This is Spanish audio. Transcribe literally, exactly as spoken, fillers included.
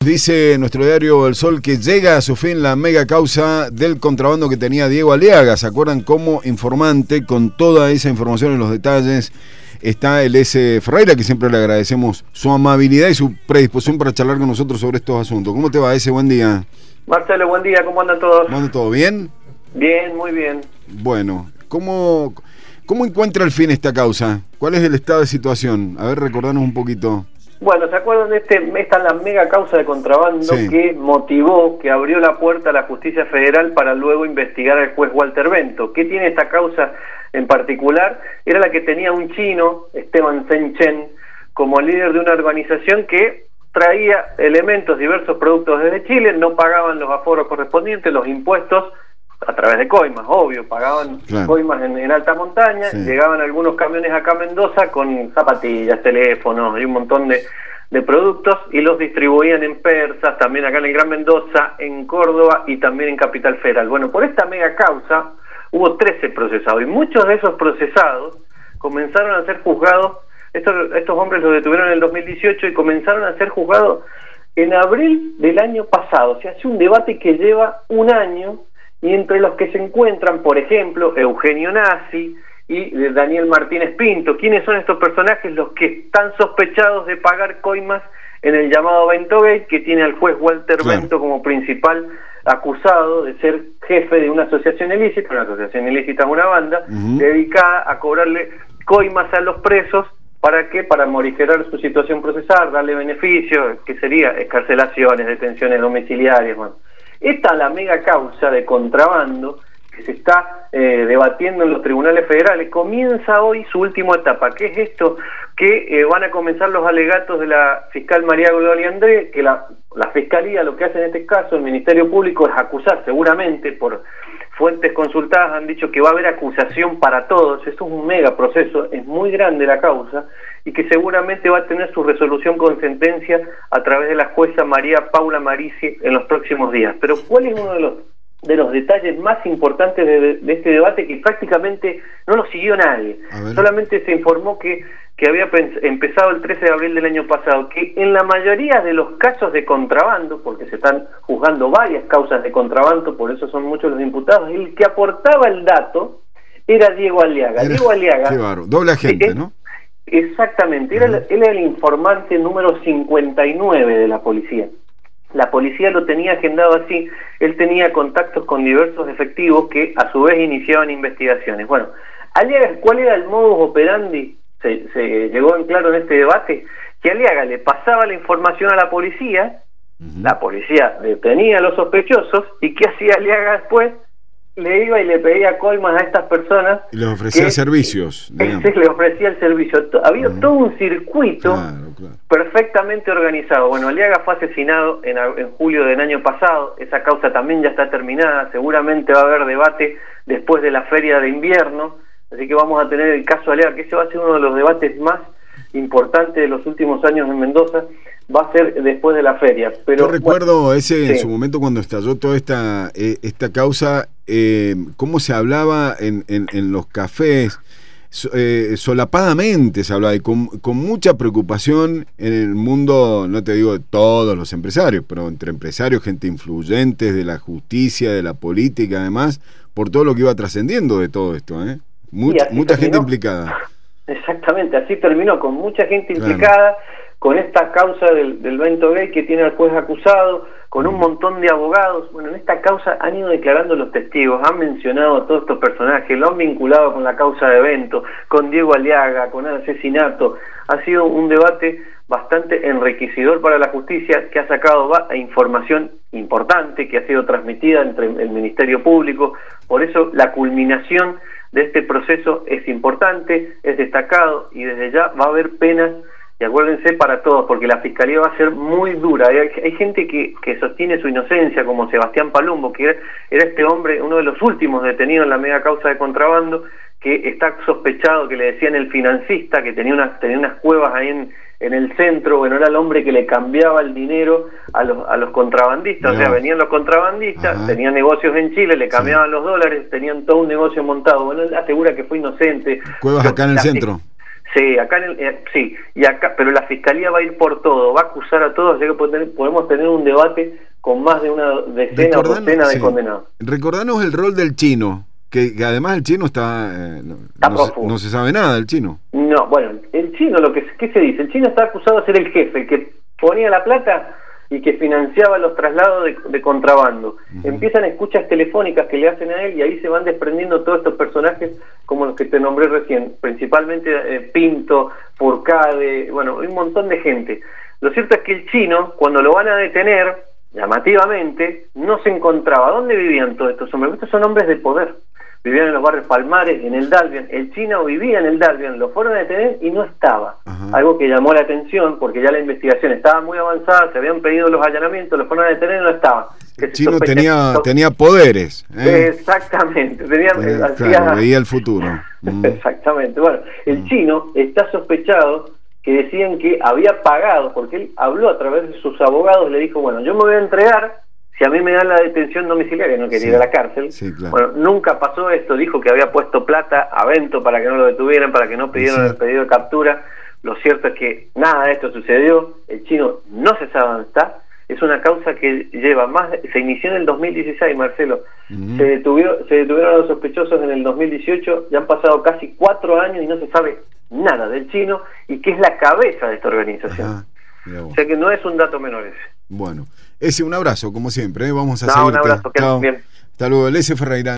Dice nuestro diario El Sol que llega a su fin la mega causa del contrabando que tenía Diego Aliaga. ¿Se acuerdan? Como informante, con toda esa información y los detalles, está el S. Ferreira, que siempre le agradecemos su amabilidad y su predisposición para charlar con nosotros sobre estos asuntos. ¿Cómo te va, S? Buen día. Marcelo, buen día. ¿Cómo andan todos? ¿Cómo anda todo? ¿Bien? Bien, muy bien. Bueno, ¿cómo, cómo encuentra el fin esta causa? ¿Cuál es el estado de situación? A ver, recordanos un poquito. Bueno, ¿se acuerdan de este, esta es la mega causa de contrabando sí. que motivó, que abrió la puerta a la justicia federal para luego investigar al juez Walter Bento? ¿Qué tiene esta causa en particular? Era la que tenía un chino, Esteban Zeng Chen, como líder de una organización que traía elementos, diversos productos desde Chile, no pagaban los aforos correspondientes, los impuestos, a través de coimas, obvio, pagaban claro. coimas en, en alta montaña, sí. llegaban algunos camiones acá a Mendoza con zapatillas, teléfonos y un montón de, de productos y los distribuían en Persas, también acá en el Gran Mendoza, en Córdoba y también en Capital Federal. Bueno, por esta mega causa hubo trece procesados y muchos de esos procesados comenzaron a ser juzgados, estos, estos hombres los detuvieron en el dos mil dieciocho y comenzaron a ser juzgados en abril del año pasado. Se hace un debate que lleva un año. Y entre los que se encuentran, por ejemplo, Eugenio Nassi y Daniel Martínez Pinto. ¿Quiénes son estos personajes? Los que están sospechados de pagar coimas en el llamado Bento Gate, que tiene al juez Walter claro. Bento como principal acusado de ser jefe de una asociación ilícita. Una asociación ilícita es una banda uh-huh. dedicada a cobrarle coimas a los presos. ¿Para qué? Para morigerar su situación procesal, darle beneficios, que sería excarcelaciones, detenciones domiciliarias, bueno. Esta es la mega causa de contrabando que se está eh, debatiendo en los tribunales federales. Comienza hoy su última etapa. ¿Qué es esto? Que eh, van a comenzar los alegatos de la fiscal María Gloria André, que la, la fiscalía lo que hace en este caso, el Ministerio Público, es acusar, seguramente por fuentes consultadas han dicho que va a haber acusación para todos. Esto es un mega proceso, es muy grande la causa y que seguramente va a tener su resolución con sentencia a través de la jueza María Paula Marisi en los próximos días. Pero ¿cuál es uno de los de los detalles más importantes de, de este debate? Que prácticamente no lo siguió nadie. Solamente se informó que, que había empezado el trece de abril del año pasado, que en la mayoría de los casos de contrabando, porque se están juzgando varias causas de contrabando, por eso son muchos los imputados, el que aportaba el dato era Diego Aliaga. Era, Diego Aliaga. Qué bárbaro. Doble agente, eh, ¿no? Exactamente, era, él era el informante número cincuenta y nueve de la policía. La policía lo tenía agendado así, él tenía contactos con diversos efectivos que a su vez iniciaban investigaciones. Bueno, Aliaga, ¿cuál era el modus operandi? Se, se llegó en claro en este debate, que Aliaga le pasaba la información a la policía, uh-huh. la policía detenía a los sospechosos, y ¿qué hacía Aliaga después? Le iba y le pedía coimas a estas personas. Y les ofrecía que, servicios. Ese le ofrecía el servicio. Había uh-huh. todo un circuito claro, claro. perfectamente organizado. Bueno, Aliaga fue asesinado en, en julio del año pasado. Esa causa también ya está terminada. Seguramente va a haber debate después de la feria de invierno. Así que vamos a tener el caso Aliaga, que ese va a ser uno de los debates más importantes de los últimos años en Mendoza. Va a ser después de la feria. Pero yo recuerdo bueno, ese sí. en su momento cuando estalló toda esta eh, esta causa, eh, cómo se hablaba en, en, en los cafés, so, eh, solapadamente se hablaba y con, con mucha preocupación en el mundo, no te digo de todos los empresarios, pero entre empresarios, gente influyente de la justicia, de la política, además, por todo lo que iba trascendiendo de todo esto, ¿eh? Mucha, mucha gente implicada. Exactamente, así terminó, con mucha gente implicada. Claro. Con esta causa del, del Bento Gate que tiene al juez acusado, con un montón de abogados. Bueno, en esta causa han ido declarando los testigos, han mencionado a todos estos personajes, lo han vinculado con la causa de Bento, con Diego Aliaga, con el asesinato. Ha sido un debate bastante enriquecedor para la justicia, que ha sacado información importante, que ha sido transmitida entre el Ministerio Público. Por eso la culminación de este proceso es importante, es destacado, y desde ya va a haber penas. Y acuérdense para todos, porque la fiscalía va a ser muy dura. Hay, hay gente que, que sostiene su inocencia, como Sebastián Palumbo, que era, era este hombre, uno de los últimos detenidos en la mega causa de contrabando, que está sospechado, que le decían el financista, que tenía unas, tenía unas cuevas ahí en, en el centro. Bueno, era el hombre que le cambiaba el dinero a los, a los contrabandistas. No. O sea, venían los contrabandistas, Ajá. tenían negocios en Chile, le cambiaban sí. los dólares, tenían todo un negocio montado. Bueno, él asegura que fue inocente. Cuevas acá en el centro. Sí, acá en el, eh, sí, y acá, pero la fiscalía va a ir por todo, va a acusar a todos, ya que podemos tener un debate con más de una decena o docena de sí. condenados. Recordanos el rol del chino, que, que además el chino está, eh, no, está no, se, no se sabe nada del chino. No, bueno, el chino, lo que ¿qué se dice? El chino está acusado de ser el jefe, el que ponía la plata y que financiaba los traslados de, de contrabando. Uh-huh. Empiezan escuchas telefónicas que le hacen a él y ahí se van desprendiendo todos estos personajes como los que te nombré recién, principalmente eh, Pinto, Furcade, bueno, un montón de gente. Lo cierto es que el chino, cuando lo van a detener, llamativamente, no se encontraba. ¿Dónde vivían todos estos hombres? Estos son hombres de poder. Vivían en los barrios Palmares, en el Dalbian. El chino vivía en el Dalbian, lo fueron a detener y no estaba. Uh-huh. Algo que llamó la atención porque ya la investigación estaba muy avanzada, se habían pedido los allanamientos, lo fueron a detener y no estaba. El chino tenía, tenía poderes. ¿eh? Exactamente, tenía, eh, hacía... claro, veía el futuro. Mm. Exactamente. Bueno, el mm. chino está sospechado que decían que había pagado, porque él habló a través de sus abogados, le dijo, bueno, yo me voy a entregar si a mí me dan la detención domiciliaria, no quería sí, ir a la cárcel. Sí, claro. Bueno, nunca pasó esto, dijo que había puesto plata a Bento para que no lo detuvieran, para que no pidieran sí. el pedido de captura. Lo cierto es que nada de esto sucedió, el chino no se sabe dónde está, es una causa que lleva más, se inició en el dos mil dieciséis, Marcelo, uh-huh. se, detuvieron, se detuvieron a los sospechosos en el dos mil dieciocho, ya han pasado casi cuatro años y no se sabe nada del chino y que es la cabeza de esta organización. O sea que no es un dato menor ese. Bueno, ese un abrazo, como siempre, ¿eh? Vamos a no, seguir. Un abrazo, que bien. Hasta luego, Lese Ferreira.